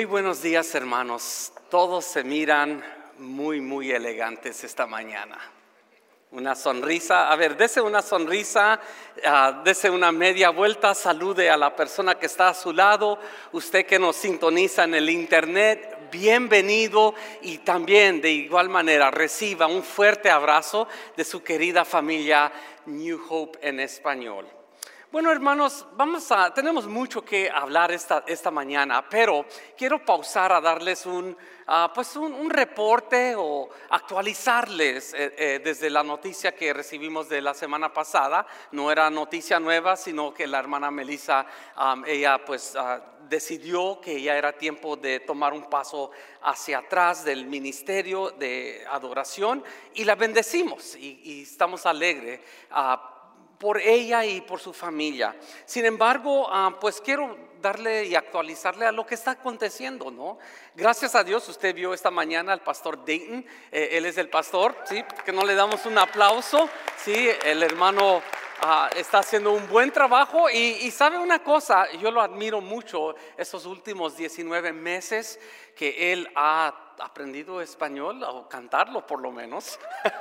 Muy buenos días, hermanos. Todos se miran muy elegantes esta mañana. Una sonrisa, a ver, dese una sonrisa, dese una media vuelta, salude a la persona que está a su lado. Usted que nos sintoniza en el internet, bienvenido, y también de igual manera reciba un fuerte abrazo de su querida familia New Hope en español. Bueno, hermanos, tenemos mucho que hablar esta mañana, pero quiero pausar a darles un reporte o actualizarles desde la noticia que recibimos de la semana pasada. No era noticia nueva, sino que la hermana Melissa, ella decidió que ya era tiempo de tomar un paso hacia atrás del ministerio de adoración, y la bendecimos y estamos alegres por ella y por su familia. Sin embargo, quiero darle y actualizarle a lo que está aconteciendo, ¿no? Gracias a Dios, usted vio esta mañana al pastor Dayton. Él es el pastor, ¿sí? Que no le damos un aplauso, ¿sí? El hermano está haciendo un buen trabajo y sabe una cosa, yo lo admiro mucho estos últimos 19 meses que él ha aprendido español, o cantarlo por lo menos.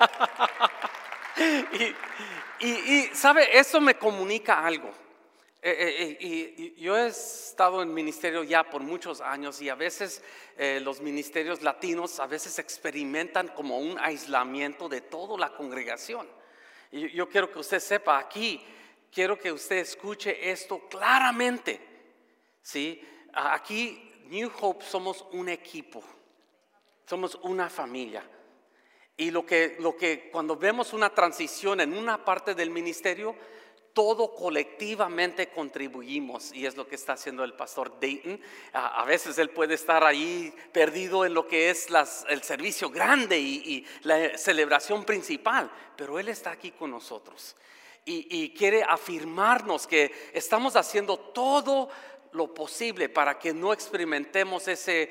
Y sabe, eso me comunica algo. Y yo he estado en ministerio ya por muchos años, y a veces los ministerios latinos a veces experimentan como un aislamiento de toda la congregación. Y yo quiero que usted sepa aquí, quiero que usted escuche esto claramente, ¿sí? Aquí New Hope somos un equipo, somos una familia. Y lo que cuando vemos una transición en una parte del ministerio, todo colectivamente contribuimos, y es lo que está haciendo el pastor Dayton. A veces él puede estar ahí perdido en lo que es el servicio grande y la celebración principal, pero él está aquí con nosotros y quiere afirmarnos que estamos haciendo todo lo posible para que no experimentemos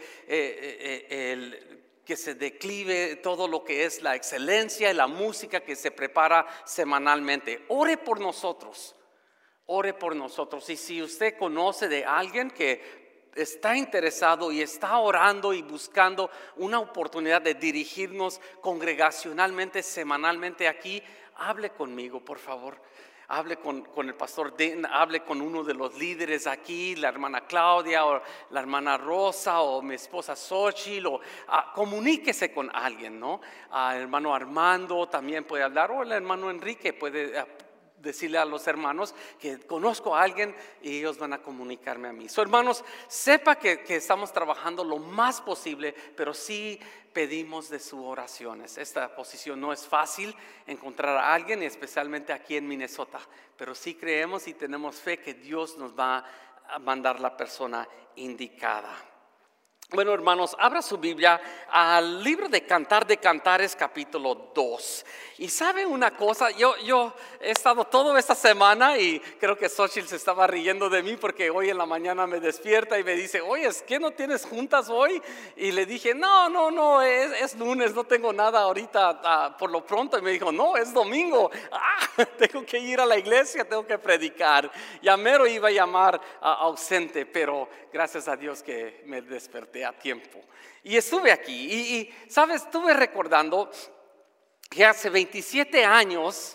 que se declive todo lo que es la excelencia y la música que se prepara semanalmente. Ore por nosotros, ore por nosotros. Y si usted conoce de alguien que está interesado y está orando y buscando una oportunidad de dirigirnos congregacionalmente, semanalmente aquí, hable conmigo, por favor. Hable con el pastor Dayton, hable con uno de los líderes aquí, la hermana Claudia o la hermana Rosa o mi esposa Xochitl, comuníquese con alguien, ¿no? El hermano Armando también puede hablar, o el hermano Enrique puede decirle a los hermanos que conozco a alguien y ellos van a comunicarme a mí. Hermanos, sepa que estamos trabajando lo más posible, pero sí pedimos de sus oraciones. Esta posición no es fácil encontrar a alguien, especialmente aquí en Minnesota, pero sí creemos y tenemos fe que Dios nos va a mandar la persona indicada. Bueno, hermanos, abra su Biblia al libro de Cantar de Cantares, capítulo 2. Y sabe una cosa, yo he estado toda esta semana, y creo que Xochitl se estaba riendo de mí porque hoy en la mañana me despierta y me dice: oye, ¿es que no tienes juntas hoy? Y le dije, no, es lunes, no tengo nada ahorita por lo pronto. Y me dijo, no, es domingo, tengo que ir a la iglesia, tengo que predicar. Ya mero iba a llamar ausente, pero gracias a Dios que me desperté a tiempo y estuve aquí. Y sabes, estuve recordando que hace 27 años,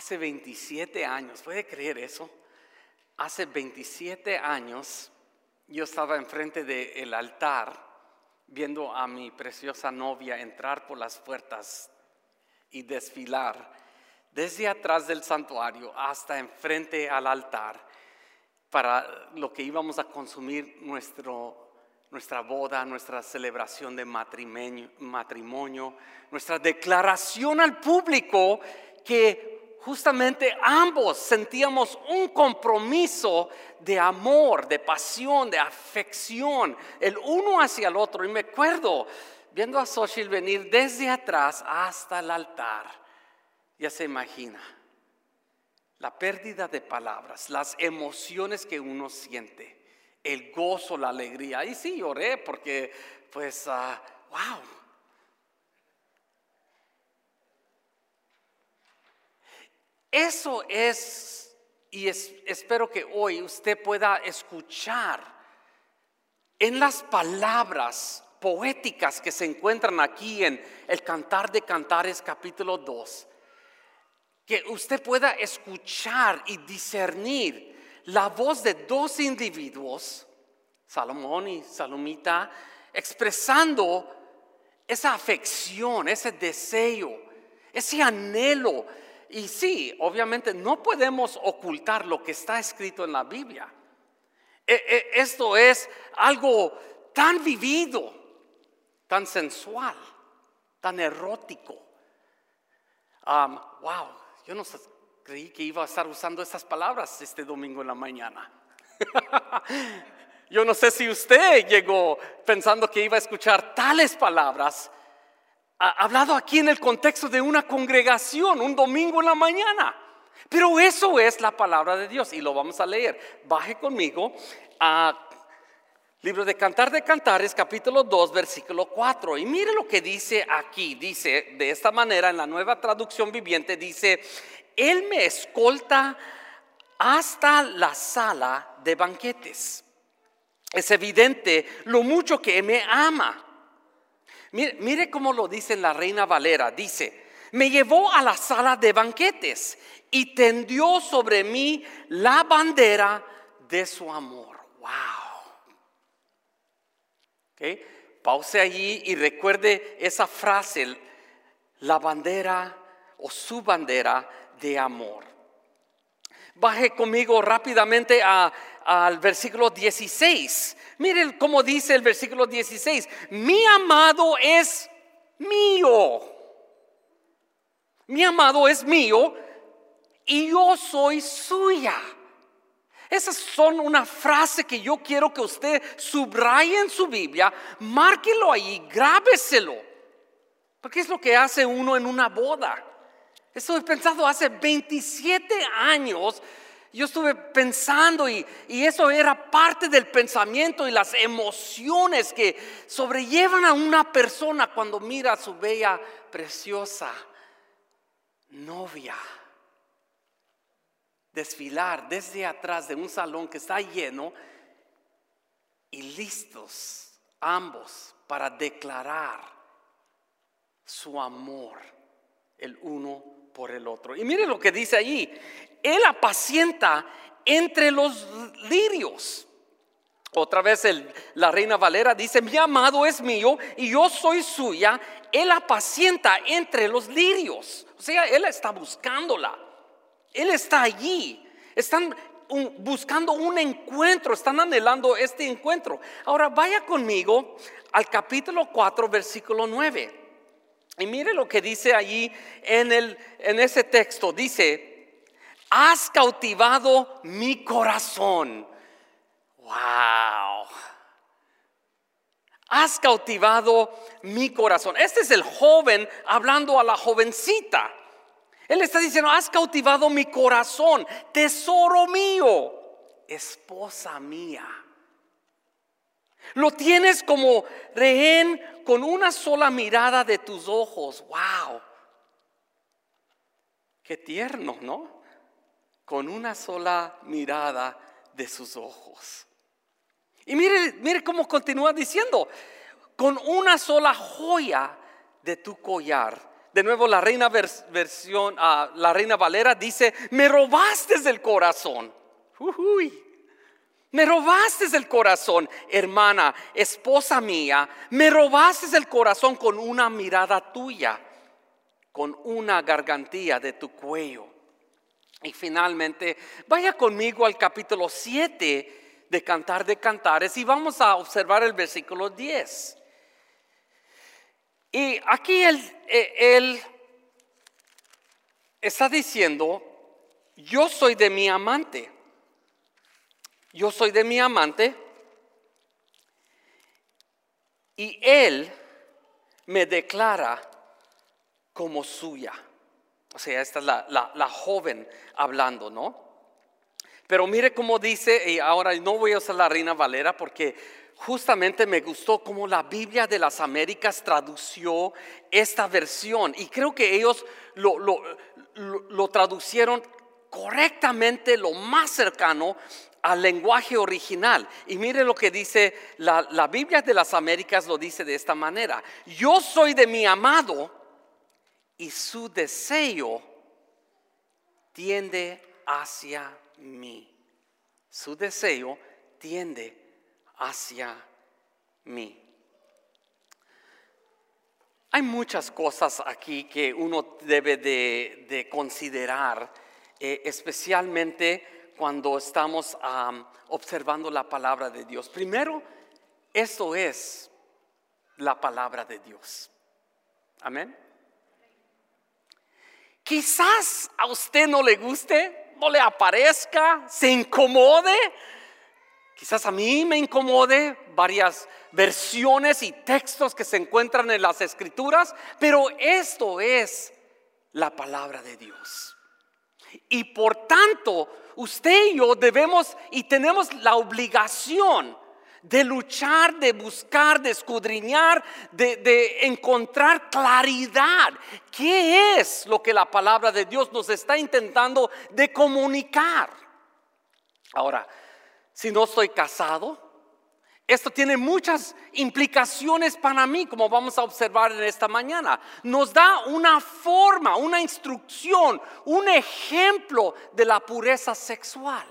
¿puede creer eso? Hace 27 años yo estaba enfrente del altar viendo a mi preciosa novia entrar por las puertas y desfilar desde atrás del santuario hasta enfrente al altar para lo que íbamos a consumir nuestra boda, nuestra celebración de matrimonio, nuestra declaración al público que justamente ambos sentíamos un compromiso de amor, de pasión, de afección, el uno hacia el otro. Y me acuerdo viendo a Xochitl venir desde atrás hasta el altar. Ya se imagina la pérdida de palabras, las emociones que uno siente, el gozo, la alegría. Y sí lloré porque wow. Eso es, y espero que hoy usted pueda escuchar en las palabras poéticas que se encuentran aquí en el Cantar de Cantares capítulo 2, que usted pueda escuchar y discernir la voz de dos individuos, Salomón y Salomita, expresando esa afección, ese deseo, ese anhelo. Y sí, obviamente no podemos ocultar lo que está escrito en la Biblia. Esto es algo tan vivido, tan sensual, tan erótico. Wow, yo no creí que iba a estar usando estas palabras este domingo en la mañana. Yo no sé si usted llegó pensando que iba a escuchar tales palabras, hablado aquí en el contexto de una congregación, un domingo en la mañana. Pero eso es la palabra de Dios y lo vamos a leer. Baje conmigo a Libro de Cantar de Cantares, capítulo 2, versículo 4. Y mire lo que dice aquí. Dice de esta manera en la Nueva Traducción Viviente, dice: Él me escolta hasta la sala de banquetes. Es evidente lo mucho que me ama. Mire cómo lo dice en la Reina Valera. Dice: me llevó a la sala de banquetes y tendió sobre mí la bandera de su amor. Wow. Okay. Pause allí y recuerde esa frase: la bandera o su bandera de amor. Baje conmigo rápidamente al versículo 16. Miren cómo dice el versículo 16: mi amado es mío. Mi amado es mío y yo soy suya. Esas son una frase que yo quiero que usted subraye en su Biblia, márquelo ahí, grábeselo, porque es lo que hace uno en una boda. Estuve pensando hace 27 años, yo estuve pensando y eso era parte del pensamiento y las emociones que sobrellevan a una persona cuando mira a su bella, preciosa novia desfilar desde atrás de un salón que está lleno y listos ambos para declarar su amor el uno por el otro. Y mire lo que dice allí: Él apacienta entre los lirios. Otra vez la Reina Valera dice: mi amado es mío y yo soy suya. Él apacienta entre los lirios. O sea, él está buscándola. Él está allí. Están buscando un encuentro. Están anhelando este encuentro. Ahora vaya conmigo al capítulo 4, versículo 9. Y mire lo que dice allí en ese texto. Dice: has cautivado mi corazón. Wow. Has cautivado mi corazón. Este es el joven hablando a la jovencita. Él está diciendo: has cautivado mi corazón, tesoro mío, esposa mía. Lo tienes como rehén con una sola mirada de tus ojos. Wow. Qué tierno, ¿no? Con una sola mirada de sus ojos. Y mire cómo continúa diciendo: con una sola joya de tu collar. De nuevo la Reina la Reina Valera dice: me robaste el corazón. Me robaste el corazón, hermana, esposa mía. Me robaste el corazón con una mirada tuya, con una gargantilla de tu cuello. Y finalmente, vaya conmigo al capítulo 7 de Cantar de Cantares y vamos a observar el versículo 10. Y aquí él está diciendo: yo soy de mi amante. Yo soy de mi amante y él me declara como suya. O sea, esta es la joven hablando, ¿no? Pero mire cómo dice, y ahora no voy a usar la Reina Valera porque justamente me gustó cómo la Biblia de las Américas tradució esta versión. Y creo que ellos lo traducieron correctamente, lo más cercano al lenguaje original. Y mire lo que dice la Biblia de las Américas, lo dice de esta manera: yo soy de mi amado y su deseo tiende hacia mí. Su deseo tiende hacia mí. Hay muchas cosas aquí que uno debe de considerar, especialmente cuando estamos observando la palabra de Dios. Primero, esto es la palabra de Dios. Amén. Quizás a usted no le guste, no le aparezca, se incomode. Quizás a mí me incomode varias versiones y textos que se encuentran en las Escrituras, pero esto es la palabra de Dios. Y por tanto, usted y yo debemos y tenemos la obligación de luchar, de buscar, de escudriñar, de encontrar claridad. ¿Qué es lo que la palabra de Dios nos está intentando de comunicar? Ahora, si no estoy casado, esto tiene muchas implicaciones para mí, como vamos a observar en esta mañana. Nos da una forma, una instrucción, un ejemplo de la pureza sexual.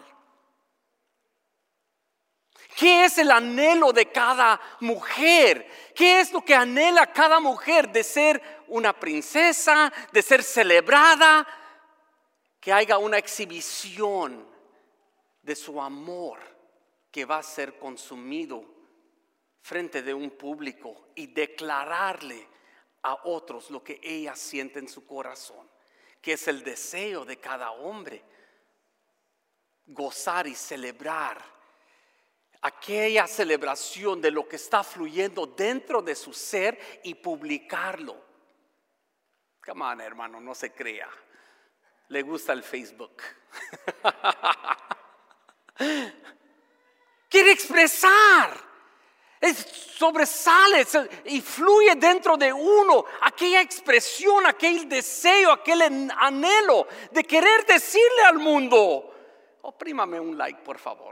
¿Qué es el anhelo de cada mujer? ¿Qué es lo que anhela cada mujer de ser una princesa, de ser celebrada? Que haya una exhibición de su amor que va a ser consumido frente de un público y declararle a otros lo que ella siente en su corazón, que es el deseo de cada hombre, gozar y celebrar aquella celebración de lo que está fluyendo dentro de su ser y publicarlo. Come on, hermano, no se crea. Le gusta el Facebook. Quiere expresar, sobresale y fluye dentro de uno aquella expresión, aquel deseo, aquel anhelo de querer decirle al mundo: oprímame un like, por favor.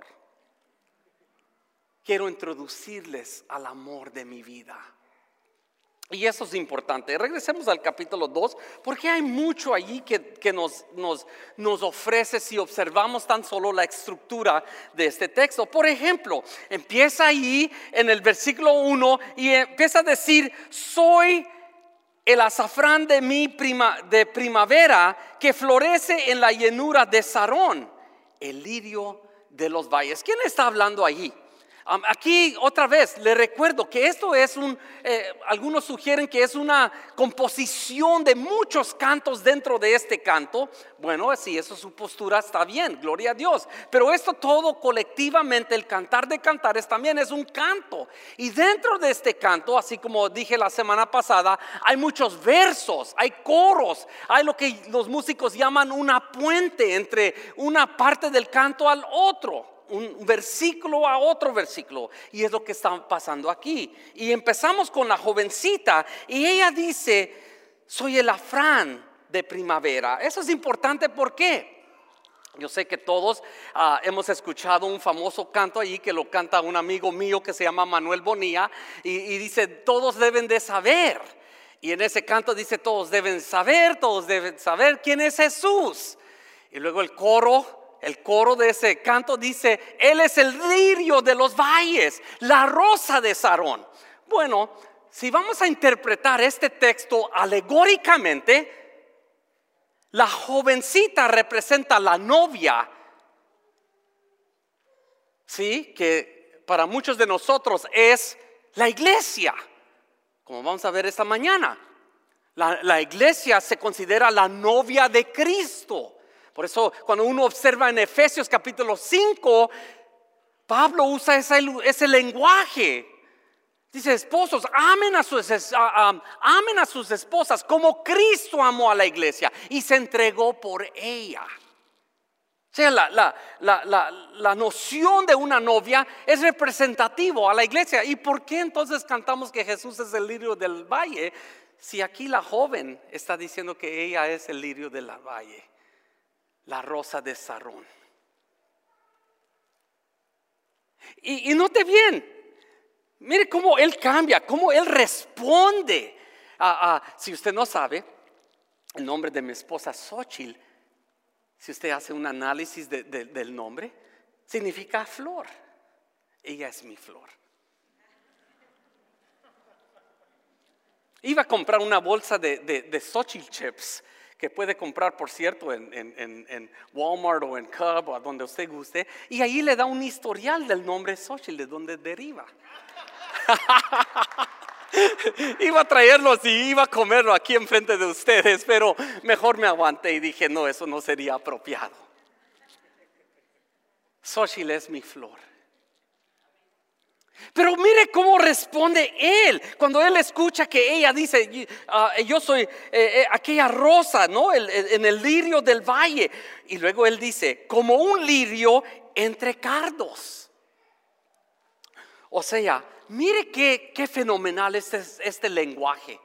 Quiero introducirles al amor de mi vida. Y eso es importante. Regresemos al capítulo 2, porque hay mucho allí que nos ofrece si observamos tan solo la estructura de este texto. Por ejemplo, empieza ahí en el versículo 1 y empieza a decir: soy el azafrán de primavera que florece en la llanura de Sarón, el lirio de los valles. ¿Quién está hablando allí? Aquí otra vez le recuerdo que esto es algunos sugieren que es una composición de muchos cantos dentro de este canto. Bueno, si eso es su postura, está bien, gloria a Dios. Pero esto todo colectivamente, el cantar de cantares también es un canto. Y dentro de este canto, así como dije la semana pasada, hay muchos versos, hay coros, hay lo que los músicos llaman una puente entre una parte del canto al otro. Un versículo a otro versículo, y es lo que está pasando aquí. Y empezamos con la jovencita y ella dice: soy el azafrán de primavera. Eso es importante. ¿Por qué? Yo sé que todos hemos escuchado un famoso canto allí que lo canta un amigo mío que se llama Manuel Bonilla y dice: todos deben de saber. Y en ese canto dice: todos deben saber quién es Jesús. Y luego el coro de ese canto dice: Él es el lirio de los valles, la rosa de Sarón. Bueno, si vamos a interpretar este texto alegóricamente, la jovencita representa a la novia, ¿sí? Que para muchos de nosotros es la iglesia, como vamos a ver esta mañana. La iglesia se considera la novia de Cristo. Por eso cuando uno observa en Efesios capítulo 5, Pablo usa ese lenguaje. Dice: esposos, amen a sus esposas como Cristo amó a la iglesia y se entregó por ella. O sea, la noción de una novia es representativo a la iglesia. ¿Y por qué entonces cantamos que Jesús es el lirio del valle? Si aquí la joven está diciendo que ella es el lirio del valle, la rosa de Sarón. Y note bien, mire cómo él cambia, cómo él responde. Si usted no sabe, el nombre de mi esposa Xochitl, si usted hace un análisis del nombre, significa flor. Ella es mi flor. Iba a comprar una bolsa de Xochitl Chips, que puede comprar, por cierto, en Walmart o en Cub o donde usted guste, y ahí le da un historial del nombre Xochitl, de donde deriva. Iba a traerlos y iba a comerlo aquí enfrente de ustedes, pero mejor me aguanté y dije, no, eso no sería apropiado. Xochitl es mi flor. Pero mire cómo responde él cuando él escucha que ella dice, yo soy aquella rosa, ¿no? En el lirio del valle. Y luego él dice, como un lirio entre cardos. O sea, mire qué fenomenal este lenguaje.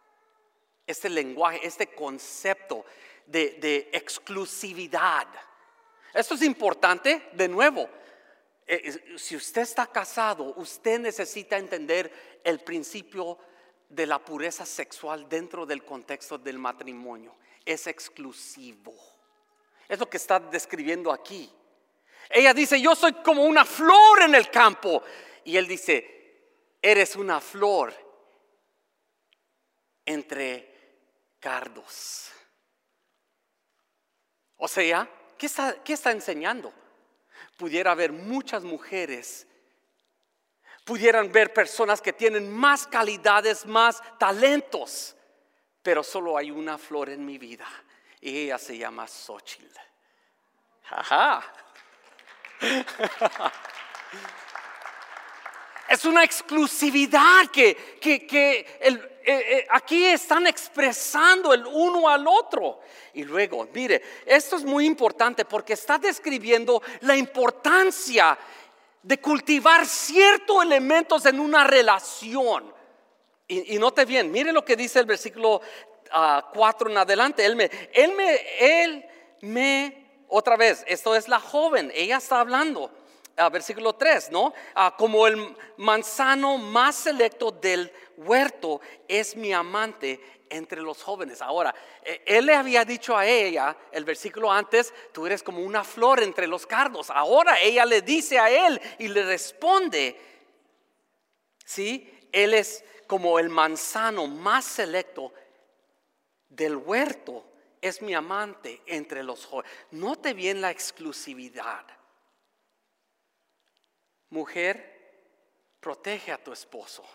Este concepto de exclusividad. Esto es importante, de nuevo. Si usted está casado, usted necesita entender el principio de la pureza sexual dentro del contexto del matrimonio. Es exclusivo. Es lo que está describiendo aquí. Ella dice, yo soy como una flor en el campo. Y él dice, eres una flor entre cardos. O sea, ¿qué está enseñando? Pudiera haber muchas mujeres, pudieran ver personas que tienen más calidades, más talentos, pero solo hay una flor en mi vida y ella se llama Xochitl. Ajá. Es una exclusividad que aquí están expresando el uno al otro. Y luego, mire, esto es muy importante porque está describiendo la importancia de cultivar ciertos elementos en una relación. Y note bien, mire lo que dice el versículo 4 en adelante. Otra vez, esto es la joven, ella está hablando. Versículo 3, ¿no? Como el manzano más selecto del huerto es mi amante entre los jóvenes. Ahora, él le había dicho a ella, el versículo antes, tú eres como una flor entre los cardos. Ahora ella le dice a él y le responde, ¿sí? Él es como el manzano más selecto del huerto, es mi amante entre los jóvenes. Note bien la exclusividad. Mujer, protege a tu esposo.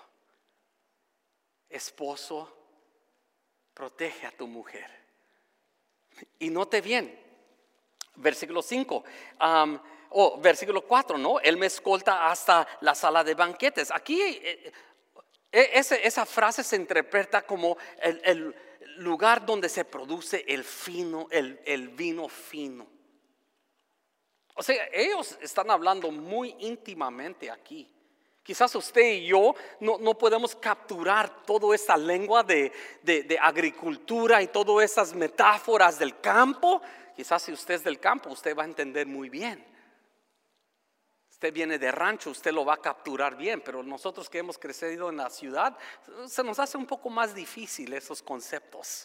Esposo, protege a tu mujer. Y note bien, versículo 5, versículo 4, ¿no? Él me escolta hasta la sala de banquetes. Aquí esa frase se interpreta como el lugar donde se produce el vino fino. O sea, ellos están hablando muy íntimamente aquí. Quizás usted y yo no podemos capturar toda esa lengua de agricultura y todas esas metáforas del campo. Quizás si usted es del campo, usted va a entender muy bien. Usted viene de rancho, usted lo va a capturar bien. Pero nosotros que hemos crecido en la ciudad, se nos hace un poco más difícil esos conceptos.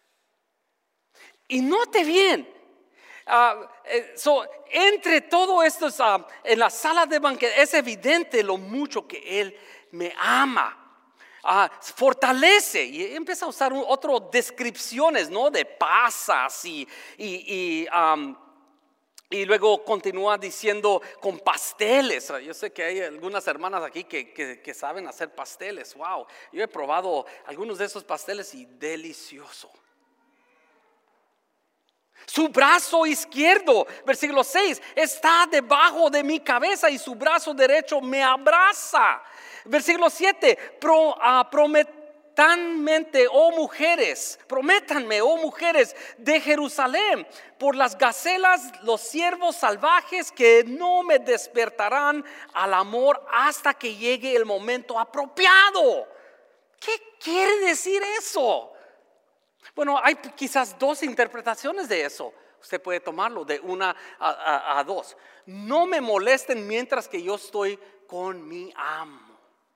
Y note bien. Entre todo esto en la sala de banquete es evidente lo mucho que él me ama, fortalece y empieza a usar otras descripciones, ¿no? De pasas y luego continúa diciendo con pasteles. Yo sé que hay algunas hermanas aquí que saben hacer pasteles. Wow, yo he probado algunos de esos pasteles y delicioso. Su brazo izquierdo, versículo 6, está debajo de mi cabeza y su brazo derecho me abraza. Versículo 7, prométanme, oh mujeres de Jerusalén, por las gacelas, los ciervos salvajes que no me despertarán al amor hasta que llegue el momento apropiado. ¿Qué quiere decir eso? Bueno, hay quizás dos interpretaciones de eso. Usted puede tomarlo de 1 a 2. No me molesten mientras que yo estoy con mi amo.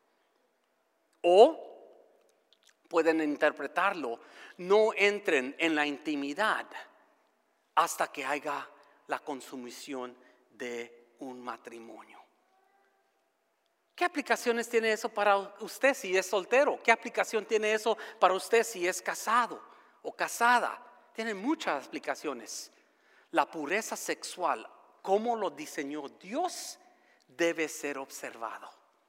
O pueden interpretarlo, no entren en la intimidad hasta que haya la consumación de un matrimonio. ¿Qué aplicaciones tiene eso para usted si es soltero? ¿Qué aplicación tiene eso para usted si es casado o casada? Tiene muchas aplicaciones. La pureza sexual, como lo diseñó Dios, debe ser observado.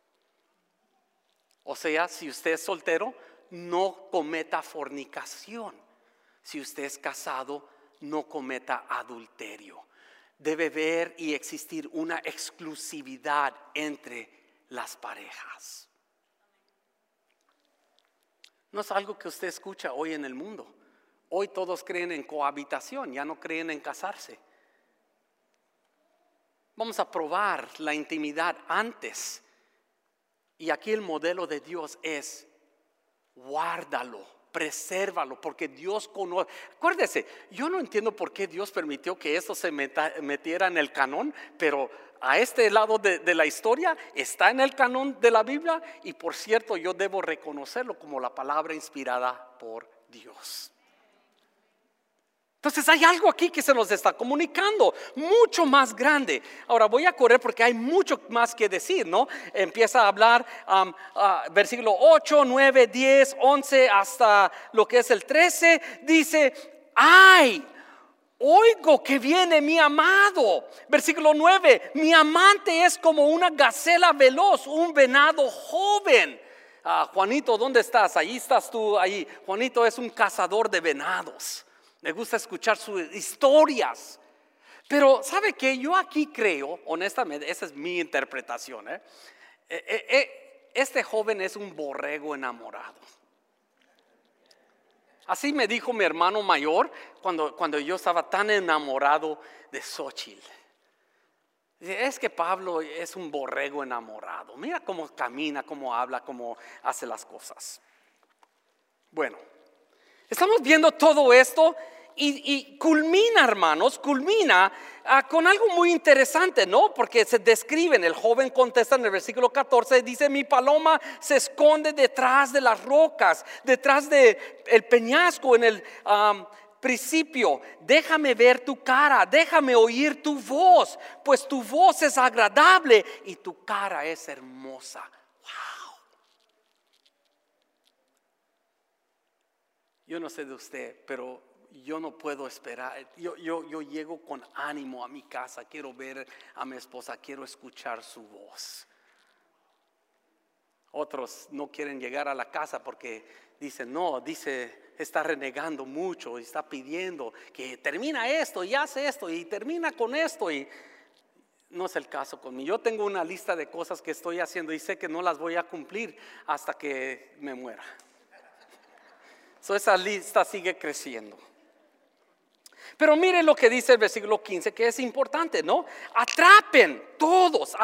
O sea, si usted es soltero, no cometa fornicación. Si usted es casado, no cometa adulterio. Debe haber y existir una exclusividad entre las parejas. No es algo que usted escucha hoy en el mundo. Hoy todos creen en cohabitación, ya no creen en casarse. Vamos a probar la intimidad antes. Y aquí el modelo de Dios es: guárdalo, presérvalo, porque Dios conoce. Acuérdese, yo no entiendo por qué Dios permitió que esto se metiera en el canon, pero a este lado de la historia está en el canon de la Biblia. Y por cierto, yo debo reconocerlo como la palabra inspirada por Dios. Entonces hay algo aquí que se nos está comunicando, mucho más grande. Ahora voy a correr porque hay mucho más que decir, ¿no? Empieza a hablar versículo 8, 9, 10, 11 hasta lo que es el 13. Dice: ¡ay! Oigo que viene mi amado. Versículo 9: mi amante es como una gacela veloz, un venado joven. Juanito, ¿dónde estás? Ahí estás tú, ahí. Juanito es un cazador de venados. Me gusta escuchar sus historias. Pero ¿sabe qué? Yo aquí creo, honestamente, esa es mi interpretación. Este joven es un borrego enamorado. Así me dijo mi hermano mayor cuando yo estaba tan enamorado de Xóchitl. Es que Pablo es un borrego enamorado. Mira cómo camina, cómo habla, cómo hace las cosas. Bueno, estamos viendo todo esto y culmina, hermanos, con algo muy interesante, ¿no? Porque se describen, el joven contesta en el versículo 14, dice: mi paloma se esconde detrás de las rocas, detrás del peñasco, en el principio. Déjame ver tu cara, déjame oír tu voz, pues tu voz es agradable y tu cara es hermosa. Wow. Yo no sé de usted, pero yo no puedo esperar. Yo llego con ánimo a mi casa. Quiero ver a mi esposa, quiero escuchar su voz. Otros no quieren llegar a la casa porque dicen: no, está renegando mucho y está pidiendo que termina esto y hace esto y termina con esto. Y no es el caso conmigo. Yo tengo una lista de cosas que estoy haciendo y sé que no las voy a cumplir hasta que me muera. Esa lista sigue creciendo. Pero mire lo que dice el versículo 15, que es importante, ¿no? Atrapen todos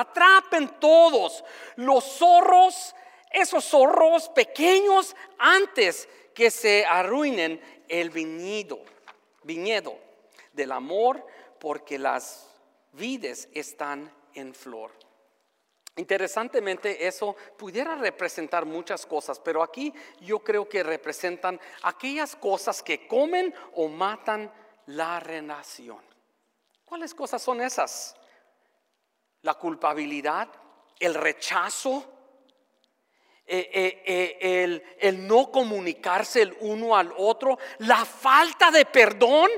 los zorros, esos zorros pequeños, antes que se arruinen el viñedo del amor, porque las vides están en flor. Interesantemente, eso pudiera representar muchas cosas, pero aquí yo creo que representan aquellas cosas que comen o matan la relación. ¿Cuáles cosas son esas? La culpabilidad, el rechazo, el no comunicarse el uno al otro, la falta de perdón.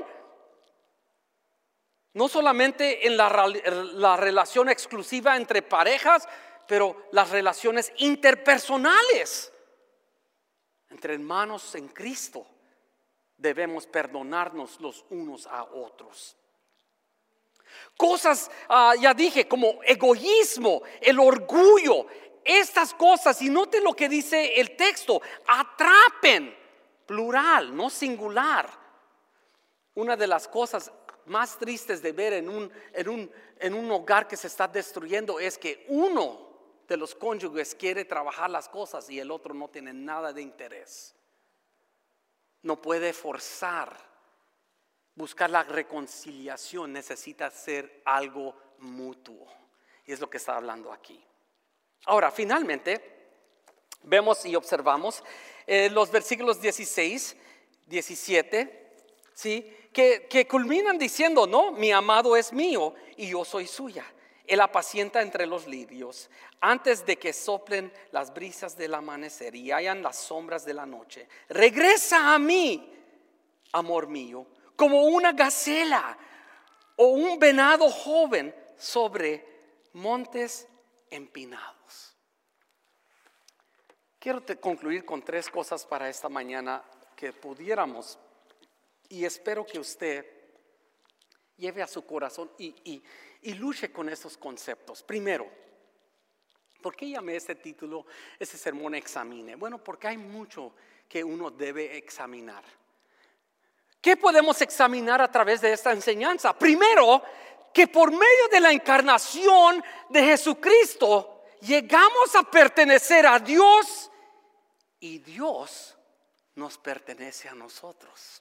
No solamente en la relación exclusiva entre parejas, pero las relaciones interpersonales entre hermanos en Cristo. Debemos perdonarnos los unos a otros. Cosas, ya dije, como egoísmo, el orgullo, estas cosas. Y note lo que dice el texto: atrapen, plural, no singular. Una de las cosas más tristes de ver en un hogar que se está destruyendo es que uno de los cónyuges quiere trabajar las cosas y el otro no tiene nada de interés. No puede forzar buscar la reconciliación necesita ser algo mutuo. Y es lo que está hablando aquí. Ahora, finalmente, vemos y observamos los versículos 16, 17, ¿sí? Que culminan diciendo, no, mi amado es mío y yo soy suya. Él apacienta entre los lirios antes de que soplen las brisas del amanecer y hayan las sombras de la noche. Regresa a mí, amor mío, como una gacela o un venado joven sobre montes empinados. Quiero concluir con 3 cosas para esta mañana que pudiéramos, y espero que usted lleve a su corazón y luche con esos conceptos. Primero, ¿por qué llamé este título, este sermón Examine? Bueno, porque hay mucho que uno debe examinar. ¿Qué podemos examinar a través de esta enseñanza? Primero, que por medio de la encarnación de Jesucristo llegamos a pertenecer a Dios y Dios nos pertenece a nosotros.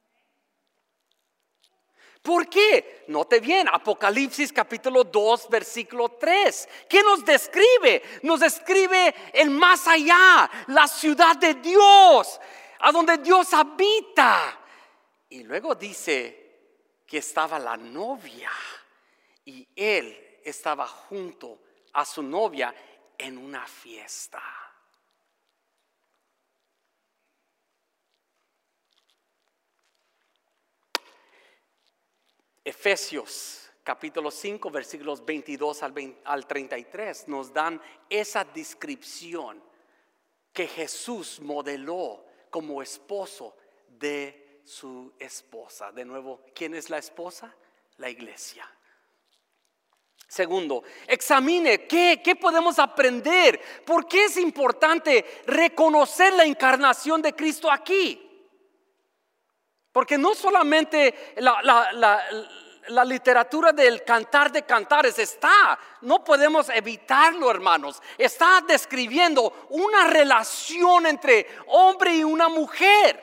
¿Por qué? Note bien, Apocalipsis capítulo 2, versículo 3. ¿Qué nos describe? Nos describe el más allá, la ciudad de Dios, a donde Dios habita. Y luego dice que estaba la novia y él estaba junto a su novia en una fiesta. Efesios capítulo 5 versículos 22 al 33 nos dan esa descripción que Jesús modeló como esposo de su esposa. De nuevo, ¿quién es la esposa? La iglesia. Segundo, examine qué podemos aprender. ¿Por qué es importante reconocer la encarnación de Cristo aquí? Porque no solamente la literatura del Cantar de Cantares está, no podemos evitarlo, hermanos. Está describiendo una relación entre hombre y una mujer.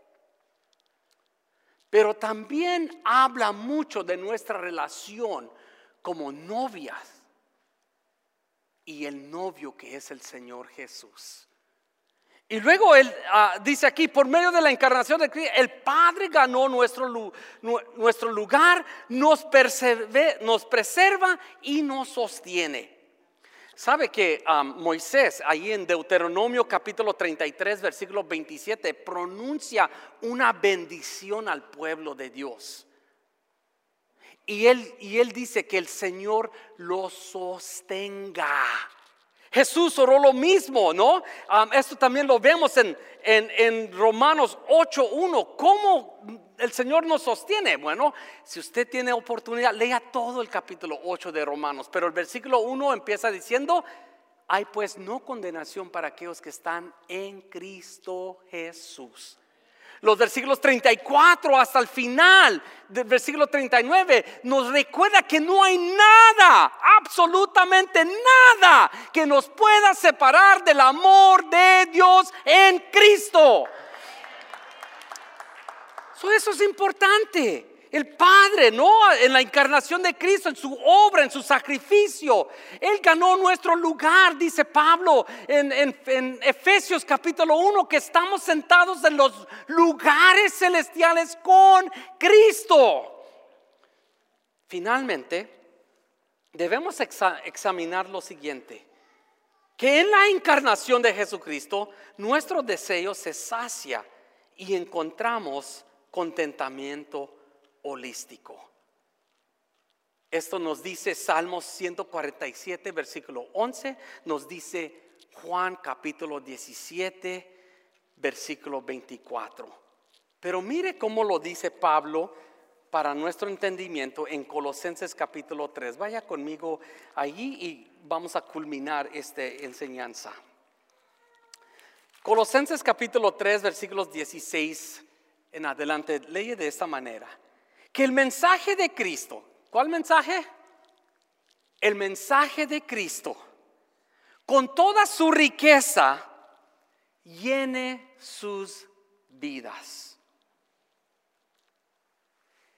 Pero también habla mucho de nuestra relación como novias y el novio que es el Señor Jesús. Y luego él dice aquí, por medio de la encarnación de Cristo, el Padre ganó nuestro lugar, nos preserva y nos sostiene. ¿Sabe que Moisés, ahí en Deuteronomio capítulo 33, versículo 27, pronuncia una bendición al pueblo de Dios? Y él dice que el Señor lo sostenga. Jesús oró lo mismo, ¿no? Esto también lo vemos en Romanos 8:1. ¿Cómo el Señor nos sostiene? Bueno, si usted tiene oportunidad, lea todo el capítulo 8 de Romanos. Pero el versículo 1 empieza diciendo: hay pues no condenación para aquellos que están en Cristo Jesús. Los versículos 34 hasta el final del versículo 39 nos recuerda que no hay nada, absolutamente nada, que nos pueda separar del amor de Dios en Cristo. Eso es importante. El Padre, ¿no? En la encarnación de Cristo, en su obra, en su sacrificio, Él ganó nuestro lugar, dice Pablo en Efesios capítulo 1, que estamos sentados en los lugares celestiales con Cristo. Finalmente, debemos examinar lo siguiente: que en la encarnación de Jesucristo, nuestro deseo se sacia y encontramos contentamiento holístico. Esto nos dice Salmos 147 versículo 11, nos dice Juan capítulo 17 versículo 24. Pero mire cómo lo dice Pablo para nuestro entendimiento en Colosenses capítulo 3. Vaya conmigo allí y vamos a culminar esta enseñanza. Colosenses capítulo 3 versículos 16 en adelante lee de esta manera: que el mensaje de Cristo, ¿cuál mensaje? El mensaje de Cristo, con toda su riqueza, llene sus vidas.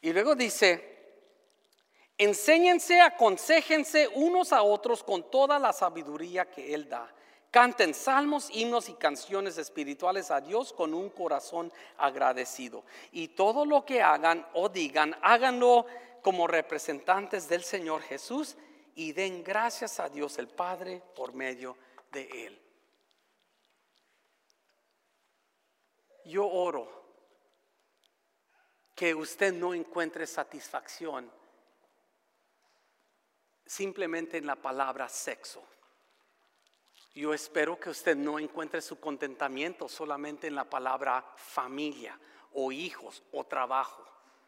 Y luego dice, enséñense, aconséjense unos a otros con toda la sabiduría que Él da. Canten salmos, himnos y canciones espirituales a Dios con un corazón agradecido. Y todo lo que hagan o digan, háganlo como representantes del Señor Jesús y den gracias a Dios el Padre por medio de Él. Yo oro que usted no encuentre satisfacción simplemente en la palabra sexo. Yo espero que usted no encuentre su contentamiento solamente en la palabra familia o hijos o trabajo.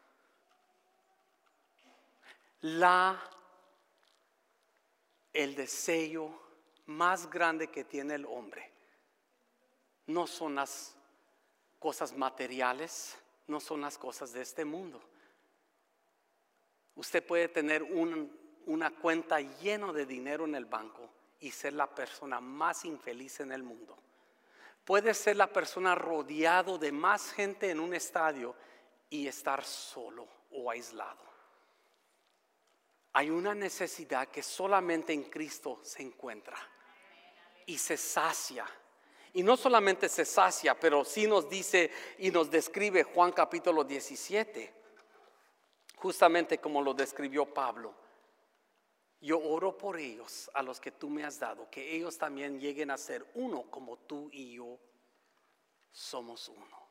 El deseo más grande que tiene el hombre no son las cosas materiales, no son las cosas de este mundo. Usted puede tener una cuenta llena de dinero en el banco y ser la persona más infeliz en el mundo. Puede ser la persona rodeado de más gente en un estadio y estar solo o aislado. Hay una necesidad que solamente en Cristo se encuentra y se sacia. Y no solamente se sacia, pero sí nos dice y nos describe Juan capítulo 17, justamente como lo describió Pablo. Yo oro por ellos, a los que tú me has dado, que ellos también lleguen a ser uno como tú y yo somos uno.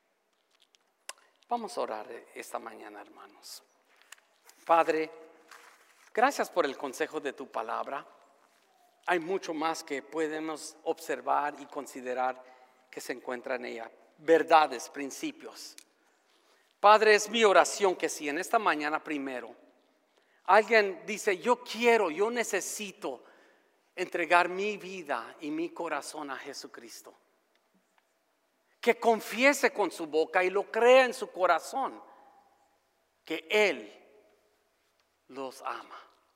Vamos a orar esta mañana, hermanos. Padre, gracias por el consejo de tu palabra. Hay mucho más que podemos observar y considerar que se encuentra en ella. Verdades, principios. Padre, es mi oración que si en esta mañana primero alguien dice, yo necesito entregar mi vida y mi corazón a Jesucristo, que confiese con su boca y lo crea en su corazón, que Él los ama.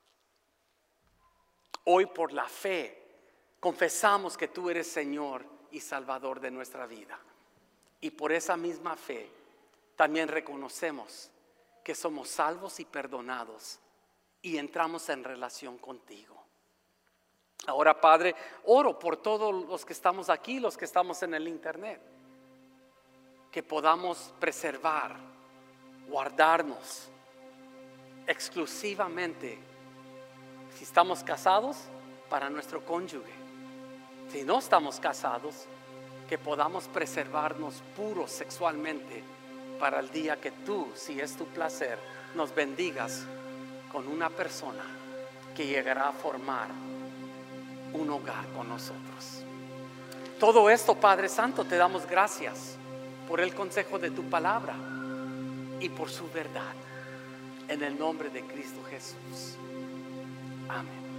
Hoy por la fe confesamos que tú eres Señor y Salvador de nuestra vida. Y por esa misma fe también reconocemos que somos salvos y perdonados y entramos en relación contigo. Ahora, Padre, oro por todos los que estamos aquí, los que estamos en el internet, que podamos preservar, guardarnos exclusivamente, si estamos casados, para nuestro cónyuge. Si no estamos casados, que podamos preservarnos puros sexualmente para el día que tú, si es tu placer, nos bendigas con una persona que llegará a formar un hogar con nosotros. Todo esto, Padre Santo, te damos gracias por el consejo de tu palabra y por su verdad, en el nombre de Cristo Jesús. Amén.